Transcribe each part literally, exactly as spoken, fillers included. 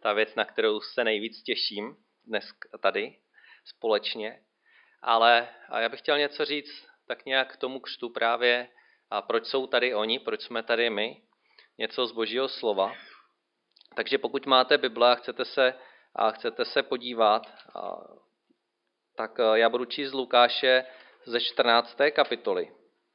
ta věc, na kterou se nejvíc těším dnes tady společně. Ale já bych chtěl něco říct tak nějak k tomu křtu právě, a proč jsou tady oni, proč jsme tady my, něco z Božího slova. Takže pokud máte Bible a chcete se, a chcete se podívat, a, tak já budu číst z Lukáše ze čtrnácté kapitoly.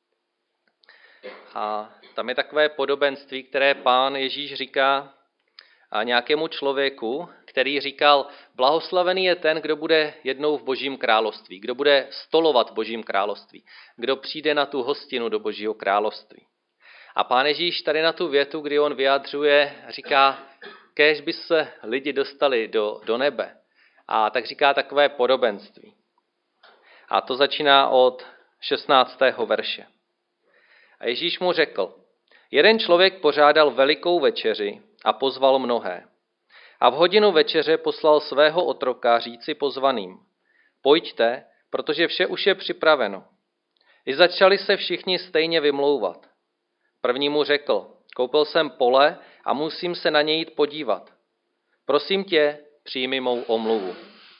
A tam je takové podobenství, které Pán Ježíš říká nějakému člověku, který říkal, blahoslavený je ten, kdo bude jednou v Božím království, kdo bude stolovat v Božím království, kdo přijde na tu hostinu do Božího království. A Pán Ježíš tady na tu větu, kdy on vyjadřuje, říká, kéž by se lidi dostali do, do nebe. A tak říká takové podobenství. A to začíná od šestnáctého verše. A Ježíš mu řekl, jeden člověk pořádal velikou večeři a pozval mnohé. A v hodinu večeře poslal svého otroka říci pozvaným, pojďte, protože vše už je připraveno. I začali se všichni stejně vymlouvat. První mu řekl, koupil jsem pole a musím se na něj jít podívat. Prosím tě, přijmi mou omluvu.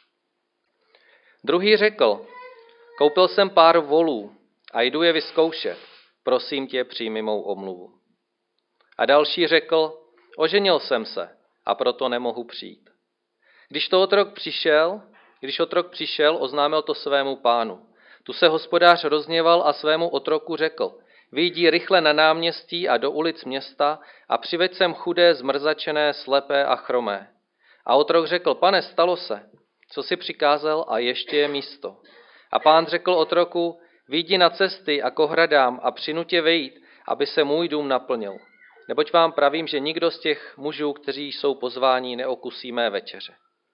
Druhý řekl, koupil jsem pár volů a jdu je vyzkoušet. Prosím tě, přijmi mou omluvu. A další řekl, oženil jsem se a proto nemohu přijít. Když to otrok přišel, když otrok přišel, oznámil to svému pánu. Tu se hospodář rozhněval a svému otroku řekl, vyjdi rychle na náměstí a do ulic města a přiveď sem chudé, zmrzačené, slepé a chromé. A otrok řekl, pane, stalo se, co si přikázal a ještě je místo. A pán řekl otroku, vyjdi na cesty a k ohradám a přinutě vejít, aby se můj dům naplnil. Neboť vám pravím, že nikdo z těch mužů, kteří jsou pozváni, neokusí mé večeře.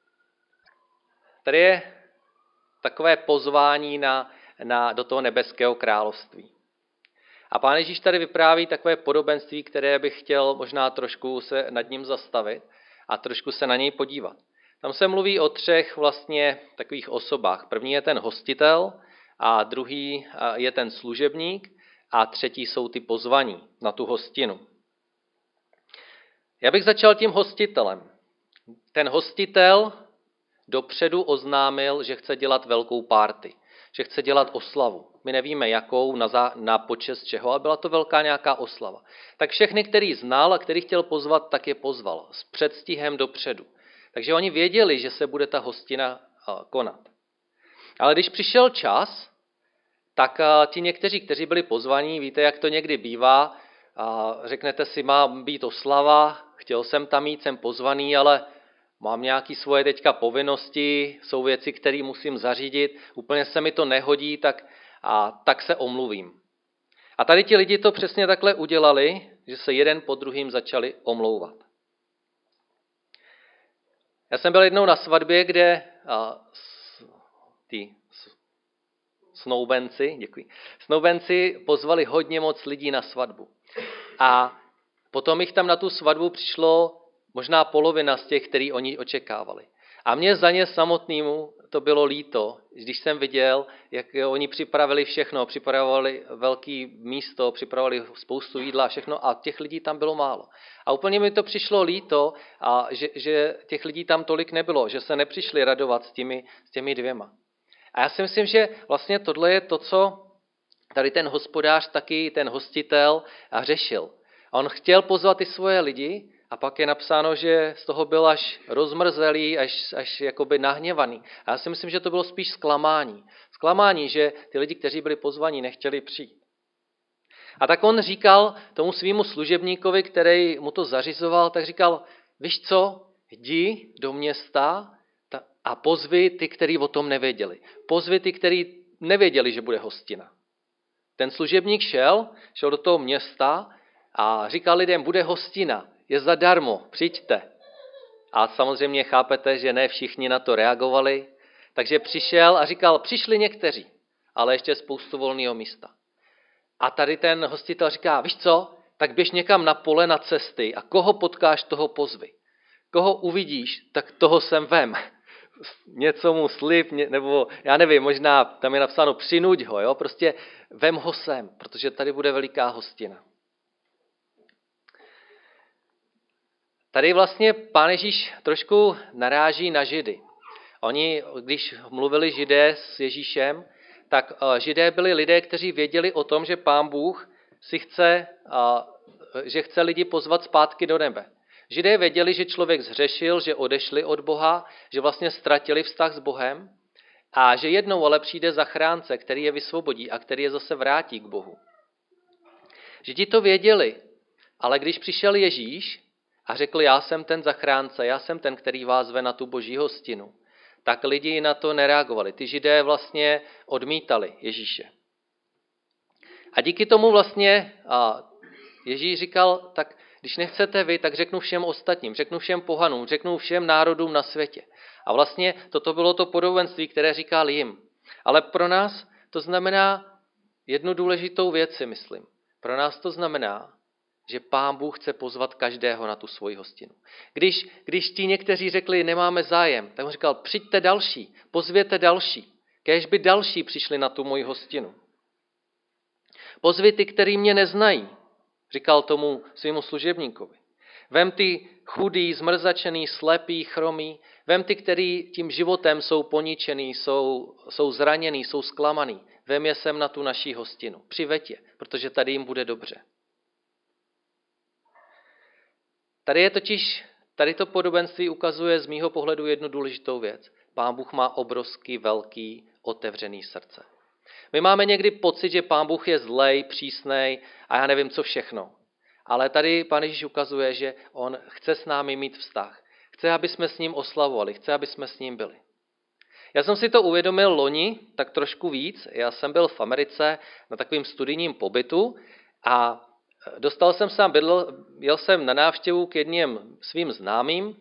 Tady je takové pozvání na, na, do toho nebeského království. A Pán Ježíš tady vypráví takové podobenství, které bych chtěl možná trošku se nad ním zastavit a trošku se na něj podívat. Tam se mluví o třech vlastně takových osobách. První je ten hostitel, a druhý je ten služebník a třetí jsou ty pozvaní na tu hostinu. Já bych začal tím hostitelem. Ten hostitel dopředu oznámil, že chce dělat velkou party, že chce dělat oslavu. My nevíme jakou, na, za, na počest čeho, ale byla to velká nějaká oslava. Tak všechny, který znal a který chtěl pozvat, tak je pozval s předstihem dopředu. Takže oni věděli, že se bude ta hostina konat. Ale když přišel čas, tak ti někteří, kteří byli pozvaní, víte, jak to někdy bývá, a řeknete si, má být oslava, chtěl jsem tam jít, jsem pozvaný, ale mám nějaké svoje teďka povinnosti, jsou věci, které musím zařídit, úplně se mi to nehodí, tak, a, tak se omluvím. A tady ti lidi to přesně takhle udělali, že se jeden po druhým začali omlouvat. Já jsem byl jednou na svatbě, kde a, s, ty snoubenci, děkuji, snoubenci pozvali hodně moc lidí na svatbu. A potom jich tam na tu svatbu přišlo možná polovina z těch, který oni očekávali. A mě za ně samotnému to bylo líto, když jsem viděl, jak oni připravili všechno, připravovali velké místo, připravovali spoustu jídla a všechno a těch lidí tam bylo málo. A úplně mi to přišlo líto, a že, že těch lidí tam tolik nebylo, že se nepřišli radovat s těmi, s těmi dvěma. A já si myslím, že vlastně tohle je to, co tady ten hospodář, taky ten hostitel řešil. A on chtěl pozvat ty svoje lidi a pak je napsáno, že z toho byl až rozmrzelý, až, až jakoby nahněvaný. A já si myslím, že to bylo spíš zklamání. Zklamání, že ty lidi, kteří byli pozvaní, nechtěli přijít. A tak on říkal tomu svýmu služebníkovi, který mu to zařizoval, tak říkal, víš co, jdi do města a pozvi ty, kteří o tom nevěděli. Pozvi ty, kteří nevěděli, že bude hostina. Ten služebník šel, šel do toho města a říkal lidem, bude hostina, je zadarmo, přijďte. A samozřejmě chápete, že ne všichni na to reagovali, takže přišel a říkal, přišli někteří, ale ještě spoustu volného místa. A tady ten hostitel říká, víš co, tak běž někam na pole na cesty a koho potkáš, toho pozvi. Koho uvidíš, tak toho sem vem. Něco mu slib, nebo já nevím, možná tam je napsáno přinuď ho, jo? Prostě vem ho sem, protože tady bude veliká hostina. Tady vlastně Pán Ježíš trošku naráží na Židy. Oni, když mluvili Židé s Ježíšem, tak Židé byli lidé, kteří věděli o tom, že Pán Bůh si chce, že chce lidi pozvat zpátky do nebe. Židé věděli, že člověk zhřešil, že odešli od Boha, že vlastně ztratili vztah s Bohem a že jednou ale přijde zachránce, který je vysvobodí a který je zase vrátí k Bohu. Židi to věděli, ale když přišel Ježíš a řekl, já jsem ten zachránce, já jsem ten, který vás zve na tu boží hostinu, tak lidi na to nereagovali. Ty Židé vlastně odmítali Ježíše. A díky tomu vlastně Ježíš říkal, tak když nechcete vy, tak řeknu všem ostatním, řeknu všem pohanům, řeknu všem národům na světě. A vlastně toto bylo to podobenství, které říkal jim. Ale pro nás to znamená jednu důležitou věc, si myslím. Pro nás to znamená, že Pán Bůh chce pozvat každého na tu svoji hostinu. Když, když ti někteří řekli, nemáme zájem, tak on říkal, přijďte další, pozvěte další, kéž by další přišli na tu moji hostinu. Pozvi ty, který mě neznají, říkal tomu svému služebníkovi. Vem ty chudý, zmrzačený, slepý, chromý, vem ty, který tím životem jsou poničený, jsou, jsou zraněný, jsou zklamaný. Vem je sem na tu naší hostinu. Přiveď je, protože tady jim bude dobře. Tady je totiž, tady to podobenství ukazuje z mýho pohledu jednu důležitou věc. Pán Bůh má obrovský, velký, otevřený srdce. My máme někdy pocit, že Pán Bůh je zlej, přísnej a já nevím co všechno. Ale tady Pán Ježíš ukazuje, že on chce s námi mít vztah. Chce, aby jsme s ním oslavovali, chce, aby jsme s ním byli. Já jsem si to uvědomil loni tak trošku víc. Já jsem byl v Americe na takovým studijním pobytu a dostal jsem se, bydl, jel jsem na návštěvu k jedním svým známým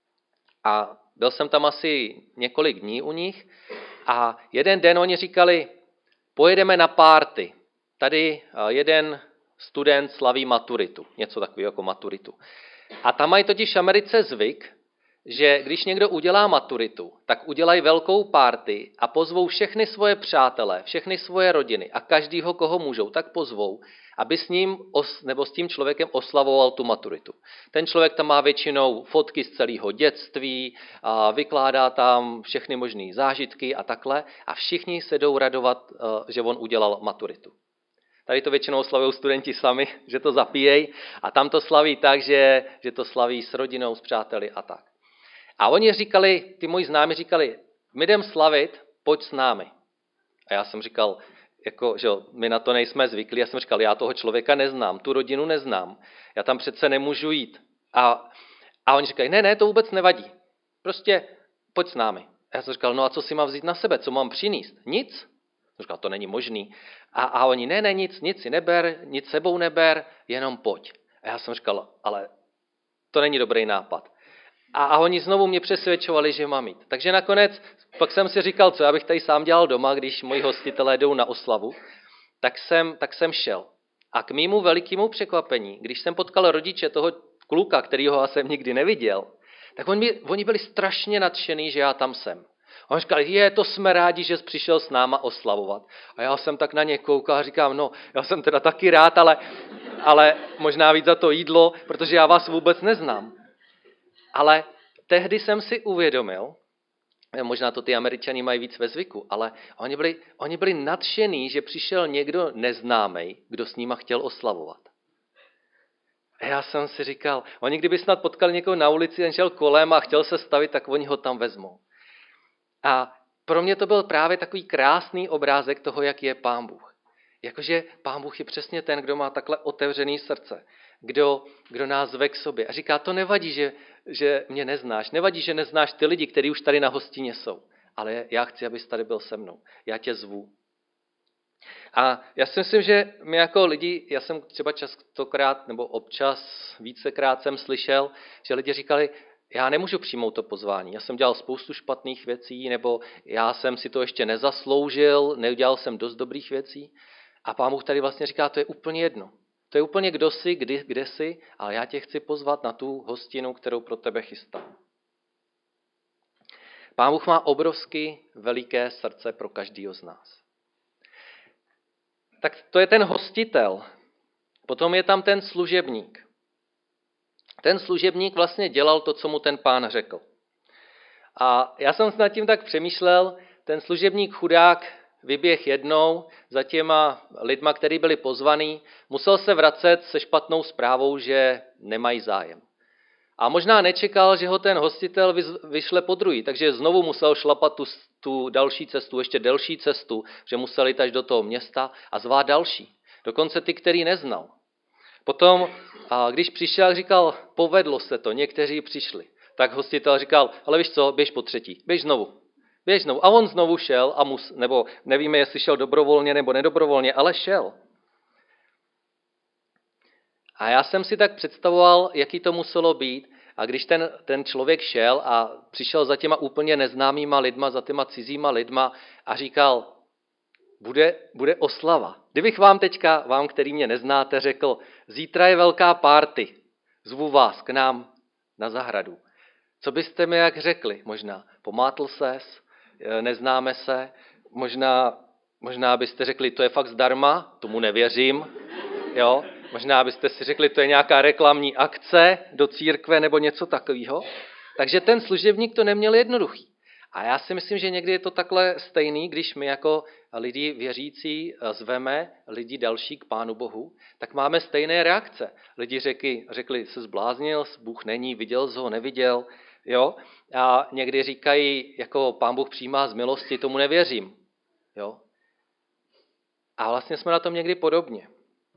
a byl jsem tam asi několik dní u nich a jeden den oni říkali, pojedeme na párty. Tady jeden student slaví maturitu, něco takového jako maturitu. A tam mají totiž v Americe zvyk, že když někdo udělá maturitu, tak udělají velkou párty a pozvou všechny svoje přátelé, všechny svoje rodiny a každýho, koho můžou, tak pozvou, aby s ním nebo s tím člověkem oslavoval tu maturitu. Ten člověk tam má většinou fotky z celého dětství, a vykládá tam všechny možné zážitky a takhle a všichni se jdou radovat, že on udělal maturitu. Tady to většinou slavují studenti sami, že to zapíjejí a tam to slaví tak, že, že to slaví s rodinou, s přáteli a tak. A oni říkali, ty moji známi říkali, my jdem slavit, pojď s námi. A já jsem říkal, jako, že my na to nejsme zvyklí, já jsem říkal, já toho člověka neznám, tu rodinu neznám, já tam přece nemůžu jít. A, a oni říkají, ne, ne, to vůbec nevadí, prostě pojď s námi. A já jsem říkal, no a co si mám vzít na sebe, co mám přinést? Nic? Jsem říkal, to není možný. A, a oni, ne, ne, nic, nic si neber, nic sebou neber, jenom pojď. A já jsem říkal, ale to není dobrý nápad. A, a oni znovu mě přesvědčovali, že mám jít. Takže nakonec, pak jsem si říkal, co já bych tady sám dělal doma, když moji hostitelé jdou na oslavu, tak jsem, tak jsem šel. A k mému velikému překvapení, když jsem potkal rodiče toho kluka, kterýho já jsem nikdy neviděl, tak oni, oni byli strašně nadšený, že já tam jsem. A on říkal, je, to jsme rádi, že jsi přišel s náma oslavovat. A já jsem tak na ně koukal a říkám, no, já jsem teda taky rád, ale, ale možná víc za to jídlo, protože já vás vůbec neznám. Ale tehdy jsem si uvědomil, možná to ty Američani mají víc ve zvyku, ale oni byli, oni byli nadšení, že přišel někdo neznámý, kdo s nima chtěl oslavovat. A já jsem si říkal, oni kdyby snad potkali někoho na ulici a šel kolem a chtěl se stavit, tak oni ho tam vezmou. A pro mě to byl právě takový krásný obrázek toho, jak je Pán Bůh. Jakože Pán Bůh je přesně ten, kdo má takhle otevřený srdce, kdo, kdo nás zve k sobě. A říká, to nevadí, že, že mě neznáš, nevadí, že neznáš ty lidi, kteří už tady na hostině jsou, ale já chci, abys tady byl se mnou, já tě zvu. A já si myslím, že my jako lidi, já jsem třeba častokrát nebo občas vícekrát jsem slyšel, že lidi říkali, já nemůžu přijmout to pozvání, já jsem dělal spoustu špatných věcí, nebo já jsem si to ještě nezasloužil, neudělal jsem dost dobrých věcí. A Pán Bůh tady vlastně říká, to je úplně jedno. To je úplně kdo jsi, kdy, kde jsi, ale já tě chci pozvat na tu hostinu, kterou pro tebe chystám. Pán Bůh má obrovsky veliké srdce pro každého z nás. Tak to je ten hostitel. Potom je tam ten služebník. ten služebník vlastně dělal to, co mu ten pán řekl. A já jsem s nad tím tak přemýšlel, ten služebník chudák vyběh jednou za těma lidma, kteří byli pozvaní, musel se vracet se špatnou zprávou, že nemají zájem. A možná nečekal, že ho ten hostitel vyšle po druhý, takže znovu musel šlapat tu, tu další cestu, ještě delší cestu, že musel jít až do toho města a zvát další. Dokonce ty, který neznal. Potom, když přišel, říkal, povedlo se to, někteří přišli. Tak hostitel říkal, ale víš co, běž po třetí, běž znovu. Běž znovu. A on znovu šel, a mus, nebo nevíme, jestli šel dobrovolně nebo nedobrovolně, ale šel. A já jsem si tak představoval, jaký to muselo být. A když ten, ten člověk šel a přišel za těma úplně neznámýma lidma, za těma cizíma lidma a říkal, bude, bude oslava. Kdybych vám teďka, vám, který mě neznáte, řekl, zítra je velká party, zvu vás k nám na zahradu. Co byste mi jak řekli? Možná pomátl ses, neznáme se, možná, možná byste řekli, to je fakt zdarma, tomu nevěřím, jo? Možná byste si řekli, to je nějaká reklamní akce do církve nebo něco takového. Takže ten služebník to neměl jednoduchý. A já si myslím, že někdy je to takhle stejný, když my jako lidi věřící zveme lidi další k Pánu Bohu, tak máme stejné reakce. Lidi řekli, řekli se zbláznil, Bůh není, viděl jsi ho, neviděl. Jo? A někdy říkají, jako Pán Bůh přijímá z milosti, tomu nevěřím. Jo? A vlastně jsme na tom někdy podobně.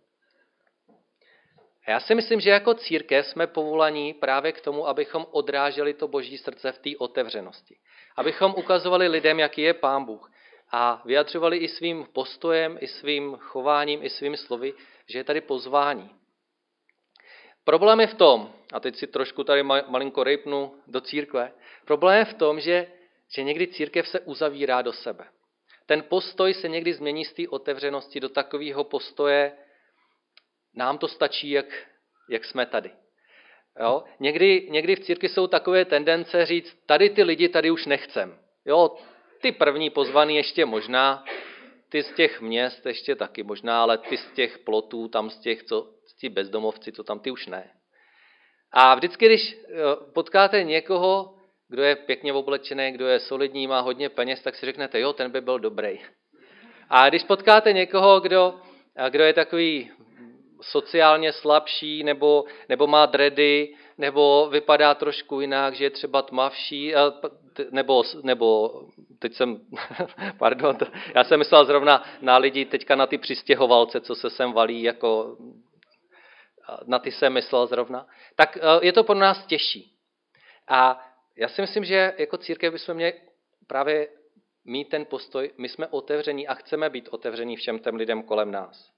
A já si myslím, že jako církev jsme povolaní právě k tomu, abychom odráželi to Boží srdce v té otevřenosti. Abychom ukazovali lidem, jaký je Pán Bůh. A vyjadřovali i svým postojem, i svým chováním, i svými slovy, že je tady pozvání. Problém je v tom, a teď si trošku tady malinko rejpnu do církve, problém je v tom, že, že někdy církev se uzavírá do sebe. Ten postoj se někdy změní z té otevřenosti do takového postoje, nám to stačí, jak, jak jsme tady. Jo? Někdy, někdy v církvi jsou takové tendence říct, tady ty lidi tady už nechcem. Jo, ty první pozvaný ještě možná, ty z těch měst ještě taky možná, ale ty z těch plotů, tam z těch, co, ti bezdomovci, co tam, ty už ne. A vždycky, když potkáte někoho, kdo je pěkně oblečený, kdo je solidní, má hodně peněz, tak si řeknete, jo, ten by byl dobrý. A když potkáte někoho, kdo, kdo je takový sociálně slabší, nebo, nebo má dredy, nebo vypadá trošku jinak, že je třeba tmavší, nebo, nebo teď jsem, pardon, já jsem myslel zrovna na lidi, teďka na ty přistěhovalce, co se sem valí, jako na ty jsem myslel zrovna, tak je to pro nás těžší. A já si myslím, že jako církev bychom měli právě mít ten postoj, my jsme otevření a chceme být otevření všem těm lidem kolem nás.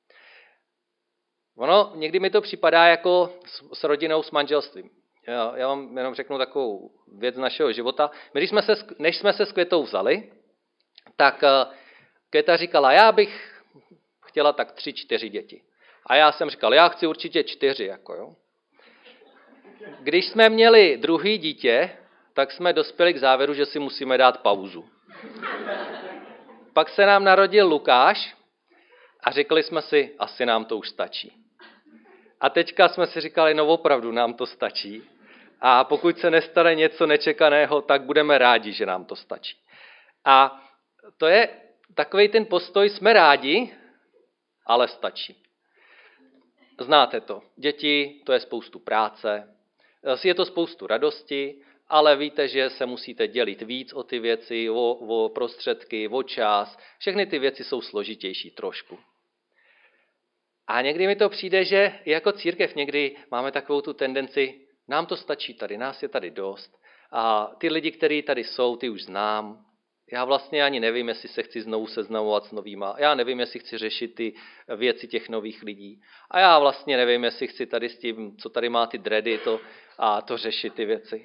Ono, někdy mi to připadá jako s, s rodinou, s manželstvím. Já, já vám jenom řeknu takovou věc z našeho života. My, když jsme se, než jsme se s Květou vzali, tak Květa říkala, já bych chtěla tak tři, čtyři děti. A já jsem říkal, já chci určitě čtyři. Jako jo. Když jsme měli druhý dítě, tak jsme dospěli k závěru, že si musíme dát pauzu. Pak se nám narodil Lukáš a řekli jsme si, asi nám to už stačí. A teďka jsme si říkali, no opravdu nám to stačí. A pokud se nestane něco nečekaného, tak budeme rádi, že nám to stačí. A to je takovej ten postoj, jsme rádi, ale stačí. Znáte to. Děti, to je spoustu práce, je to spoustu radosti, ale víte, že se musíte dělit víc o ty věci, o, o prostředky, o čas. Všechny ty věci jsou složitější trošku. A někdy mi to přijde, že jako církev někdy máme takovou tu tendenci, nám to stačí tady, nás je tady dost. A ty lidi, kteří tady jsou, ty už znám. Já vlastně ani nevím, jestli se chci znovu seznamovat s novýma. Já nevím, jestli chci řešit ty věci těch nových lidí. A já vlastně nevím, jestli chci tady s tím, co tady má ty dredy, to, a to řešit ty věci.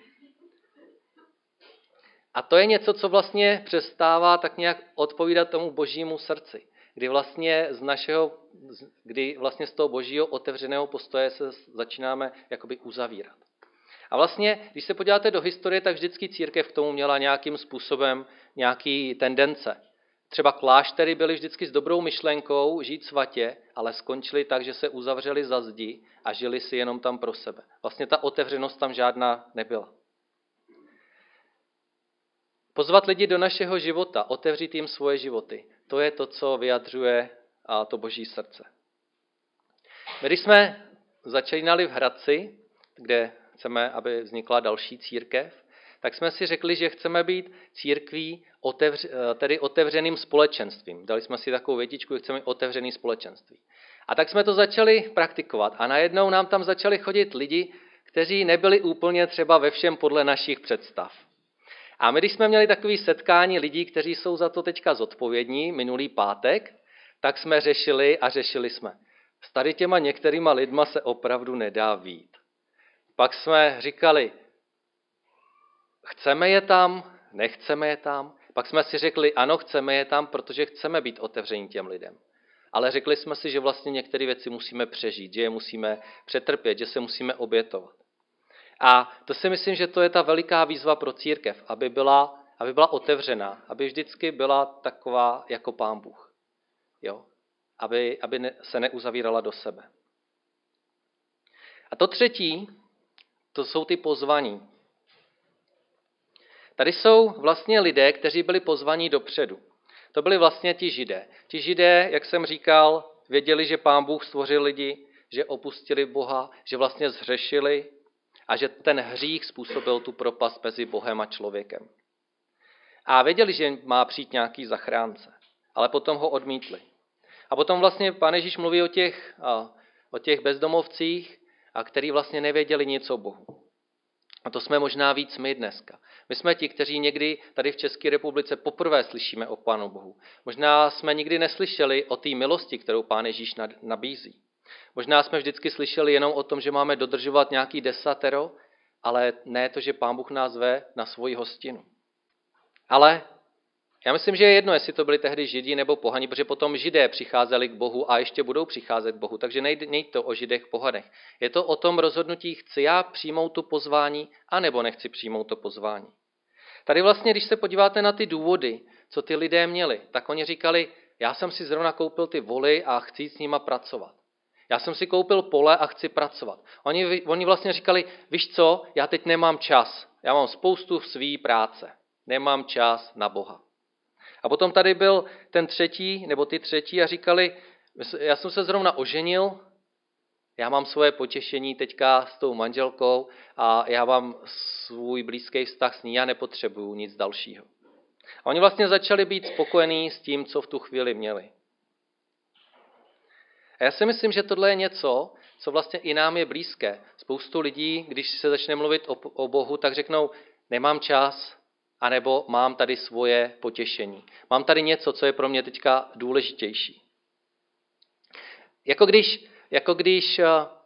A to je něco, co vlastně přestává tak nějak odpovídat tomu božímu srdci. Kdy vlastně z našeho, kdy vlastně z toho božího otevřeného postoje se začínáme jakoby uzavírat. A vlastně, když se podíváte do historie, tak vždycky církev k tomu měla nějakým způsobem nějaký tendence. třeba kláštery byly vždycky s dobrou myšlenkou žít svatě, ale skončili tak, že se uzavřeli za zdi a žili si jenom tam pro sebe. Vlastně ta otevřenost tam žádná nebyla. Pozvat lidi do našeho života, otevřít jim svoje životy, to je to, co vyjadřuje to Boží srdce. My, když jsme začínali v Hradci, kde chceme, aby vznikla další církev, tak jsme si řekli, že chceme být církví otevř, tedy otevřeným společenstvím. Dali jsme si takovou větičku, že chceme být otevřený společenství. A tak jsme to začali praktikovat a najednou nám tam začali chodit lidi, kteří nebyli úplně třeba ve všem podle našich představ. A my, když jsme měli takové setkání lidí, kteří jsou za to teďka zodpovědní, minulý pátek, tak jsme řešili a řešili jsme. S tady těma některýma lidma se opravdu nedá vít. Pak jsme říkali, chceme je tam, nechceme je tam. Pak jsme si řekli, ano, chceme je tam, protože chceme být otevření těm lidem. Ale řekli jsme si, že vlastně některé věci musíme přežít, že je musíme přetrpět, že se musíme obětovat. A to si myslím, že to je ta veliká výzva pro církev, aby byla, aby byla otevřená, aby vždycky byla taková jako Pán Bůh. Jo? Aby, aby ne, se neuzavírala do sebe. A to třetí, to jsou ty pozvaní. Tady jsou vlastně lidé, kteří byli pozvaní dopředu. To byli vlastně ti Židé. Ti Židé, jak jsem říkal, věděli, že Pán Bůh stvořil lidi, že opustili Boha, že vlastně zhřešili a že ten hřích způsobil tu propast mezi Bohem a člověkem. A věděli, že má přijít nějaký zachránce, ale potom ho odmítli. A potom vlastně Pán Ježíš mluví o těch, o těch bezdomovcích, a který vlastně nevěděli nic o Bohu. A to jsme možná víc my dneska. My jsme ti, kteří někdy tady v České republice poprvé slyšíme o Pánu Bohu. Možná jsme nikdy neslyšeli o té milosti, kterou Pán Ježíš nabízí. Možná jsme vždycky slyšeli jenom o tom, že máme dodržovat nějaký desatero, ale ne to, že Pán Bůh nás zve na svoji hostinu. Ale já myslím, že je jedno, jestli to byli tehdy Židi nebo pohani, protože potom Židé přicházeli k Bohu a ještě budou přicházet k Bohu. Takže nejde, nejde to o Židech, pohanech. Je to o tom rozhodnutí, chci já přijmout to pozvání, anebo nechci přijmout to pozvání. Tady vlastně, když se podíváte na ty důvody, co ty lidé měli, tak oni říkali, já jsem si zrovna koupil ty voly a chci s nima pracovat. Já jsem si koupil pole a chci pracovat. Oni, oni vlastně říkali, víš co, já teď nemám čas. Já mám spoustu svý práce. Nemám čas na Boha. A potom tady byl ten třetí, nebo ty třetí a říkali, já jsem se zrovna oženil, já mám svoje potěšení teďka s tou manželkou a já mám svůj blízký vztah s ní, já nepotřebuju nic dalšího. A oni vlastně začali být spokojení s tím, co v tu chvíli měli. A já si myslím, že tohle je něco, co vlastně i nám je blízké. Spoustu lidí, když se začne mluvit o, o Bohu, tak řeknou, nemám čas, anebo mám tady svoje potěšení. Mám tady něco, co je pro mě teďka důležitější. Jako když, jako když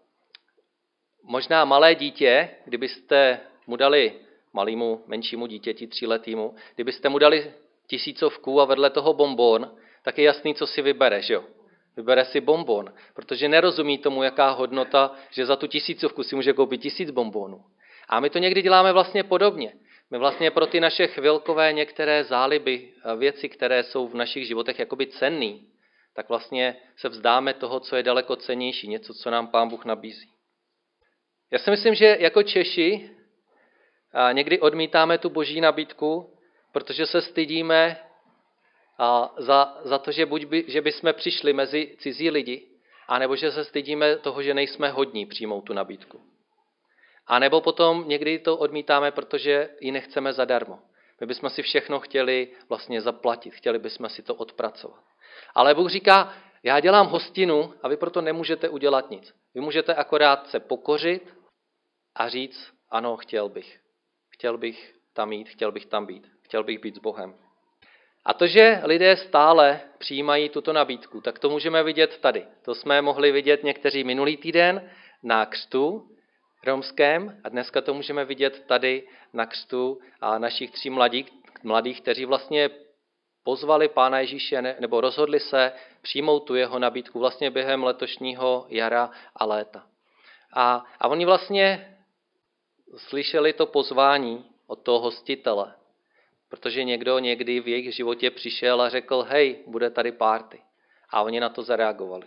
možná malé dítě, kdybyste mu dali malému, menšímu dítěti, tříletýmu, kdybyste mu dali tisícovku a vedle toho bonbon, tak je jasný, co si vybere, že jo? Vybere si bonbon, protože nerozumí tomu, jaká hodnota, že za tu tisícovku si může koupit tisíc bonbonů. A my to někdy děláme vlastně podobně. My vlastně pro ty naše chvilkové některé záliby, věci, které jsou v našich životech jakoby cenný, tak vlastně se vzdáme toho, co je daleko cennější, něco, co nám Pán Bůh nabízí. Já si myslím, že jako Češi někdy odmítáme tu boží nabídku, protože se stydíme za, za to, že buď by, že bychom přišli mezi cizí lidi, anebo že se stydíme toho, že nejsme hodní přijmout tu nabídku. A nebo potom někdy to odmítáme, protože ji nechceme zadarmo. My bychom si všechno chtěli vlastně zaplatit, chtěli bychom si to odpracovat. Ale Bůh říká, já dělám hostinu a vy proto nemůžete udělat nic. Vy můžete akorát se pokořit a říct, ano, chtěl bych. Chtěl bych tam jít, chtěl bych tam být, chtěl bych být s Bohem. A to, že lidé stále přijímají tuto nabídku, tak to můžeme vidět tady. To jsme mohli vidět někteří minulý týden na křtu romském a dneska to můžeme vidět tady na křtu a našich tří mladých, mladých, kteří vlastně pozvali Pána Ježíše nebo rozhodli se přijmout tu jeho nabídku vlastně během letošního jara a léta. A, a oni vlastně slyšeli to pozvání od toho hostitele. protože někdo někdy v jejich životě přišel a řekl, hej, bude tady party. A oni na to zareagovali.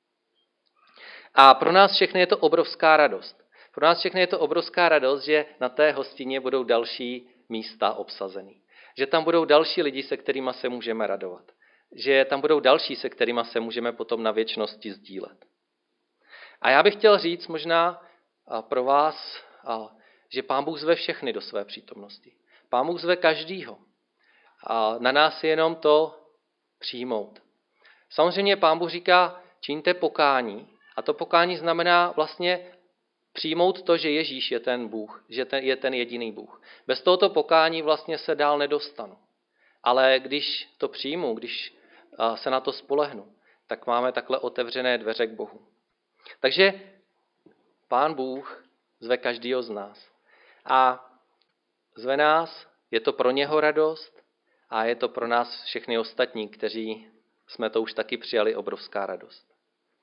A pro nás všechny je to obrovská radost. Pro nás všechny je to obrovská radost, že na té hostině budou další místa obsazený. Že tam budou další lidi, se kterými se můžeme radovat. Že tam budou další, se kterými se můžeme potom na věčnosti sdílet. A já bych chtěl říct možná pro vás, že Pán Bůh zve všechny do své přítomnosti. Pán Bůh zve každýho. A na nás je jenom to přijmout. Samozřejmě Pán Bůh říká, čiňte pokání. A to pokání znamená vlastně přijmout to, že Ježíš je ten Bůh, že ten, je ten jediný Bůh. Bez tohoto pokání vlastně se dál nedostanu. Ale když to přijmu, když se na to spolehnu, tak máme takhle otevřené dveře k Bohu. Takže Pán Bůh zve každýho z nás. A zve nás, je to pro něho radost a je to pro nás všechny ostatní, kteří jsme to už taky přijali, obrovská radost.